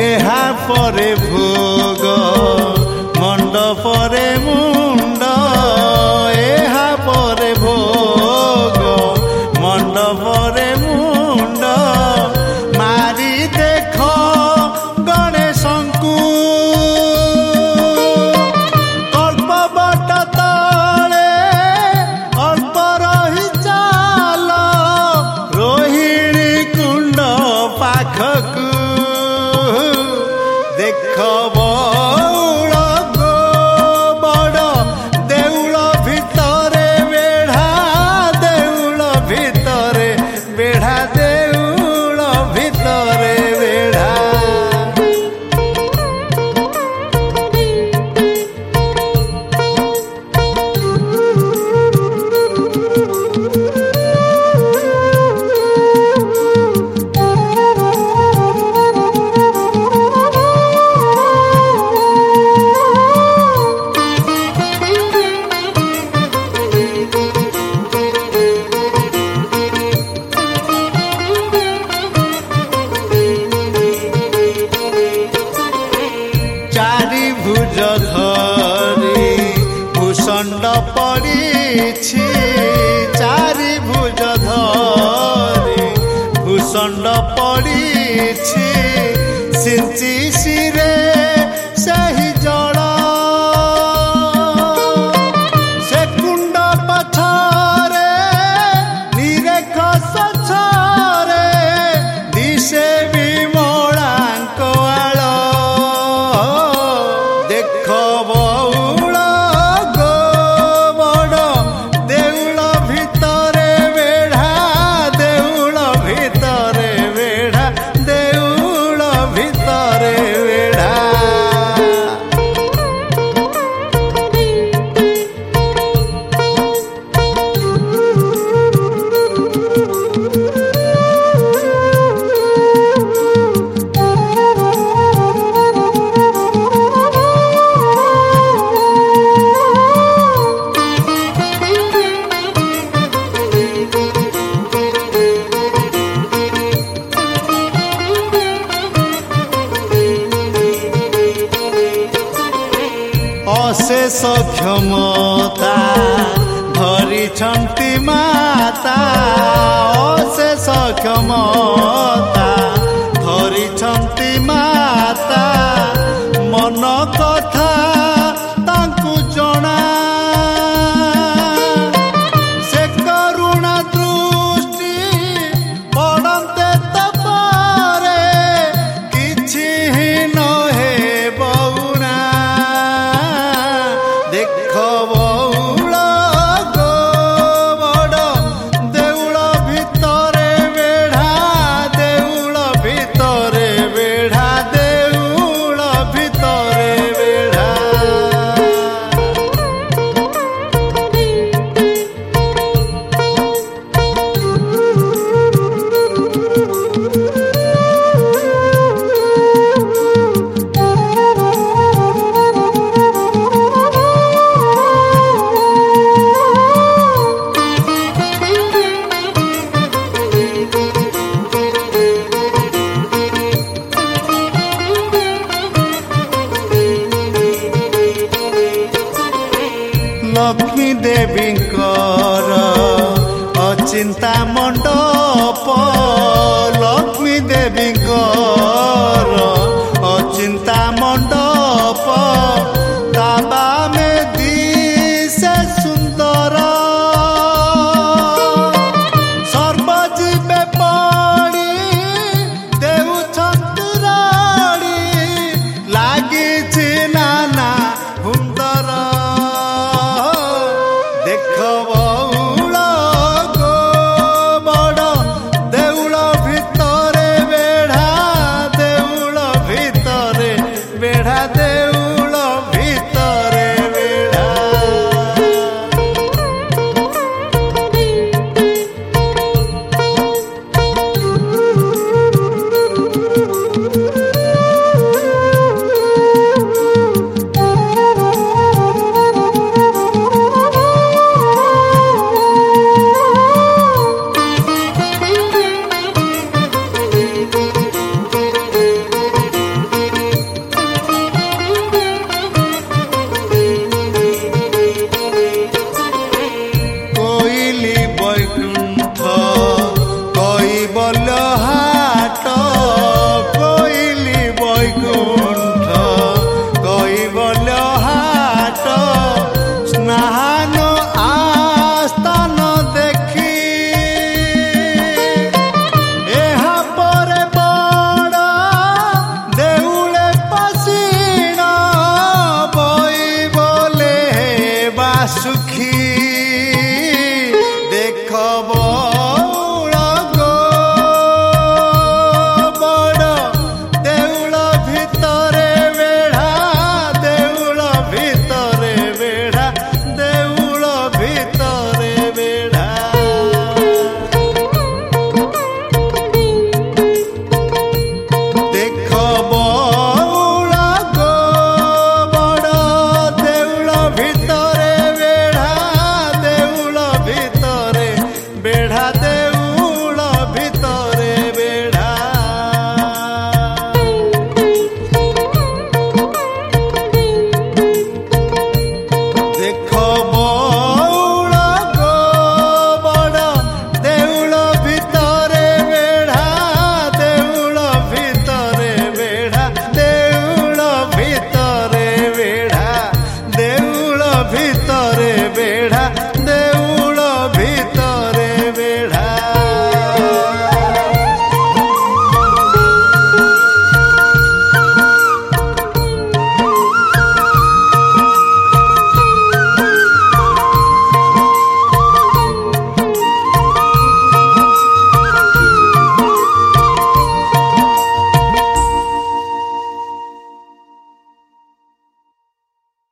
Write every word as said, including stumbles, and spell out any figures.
ଏହା ପରେ ଭୋଗ ମଣ୍ଡପରେ ମୁଣ୍ଡ ଏହା ପରେ ଭୋଗ ମଣ୍ଡପରେ ମୁଣ୍ଡ ମାରି ଦେଖ ଗଣେଶଙ୍କୁ କଳ୍ପବଟ ତଳେ ଅଳ୍ପ ରହି ଚାଲ ରୋହିଣୀ କୁଣ୍ଡ ପାଖକୁ ଦେଖ ବଉଳ ବଡ଼ ଦେଉଳ ଭିତରେ ବେଢ଼ା ଦେଉଳ ଭିତରେ ବେଢ଼ା ଦେଉଳ ଭିତରେ ବେଢ଼ା ଚାରି ଭୁଜ ଧରି ଭୂଷଣ୍ଡ ପଡ଼ିଛି ଚାରି ଭୁଜ ଧରି ଭୂଷଣ୍ଡ ପଡ଼ିଛି ସିଞ୍ଚି ଶିରେ ସେହି ଜଳ ସେ କୁଣ୍ଡ ପଛରେ ନିରେଖ ସଛରେ ଦିଶେ ବିମଳାଙ୍କ ଆଳ ଦେଖ ବଉଳ ବଡ଼ ଦେଉଳ ଭିତରେ ବେଢ଼ା ଦେଉଳ ଭିତରେ ବେଢ଼ା ଦେଉଳ ଭିତରେ ବେଢ଼ା ଅଶେଷ କ୍ଷମତା ଧରିଛନ୍ତି ମାତା ଅଶେଷ କ୍ଷମତା ଧରିଛନ୍ତି ମାତା ମନ କଥା ତାଙ୍କୁ ଜଣା ସେ କରୁଣା ଦୃଷ୍ଟି ପଡ଼ନ୍ତେ ତପରେ କିଛି ହିଁ ନହେ ବଉଣା ଦେଖ ବଉଳ ବଡ଼ ଦେଉଳ ଭିତରେ ବେଢ଼ା ଦେଉଳ ଭିତରେ ବେଢ଼ା ଦେଉଳ ଭିତରେ ବେଢ଼ା ଲକ୍ଷ୍ମୀ ଦେବୀଙ୍କର ଅଚିନ୍ତା ମଣ୍ଡପ ଲକ୍ଷ୍ମୀ ଦେବୀଙ୍କର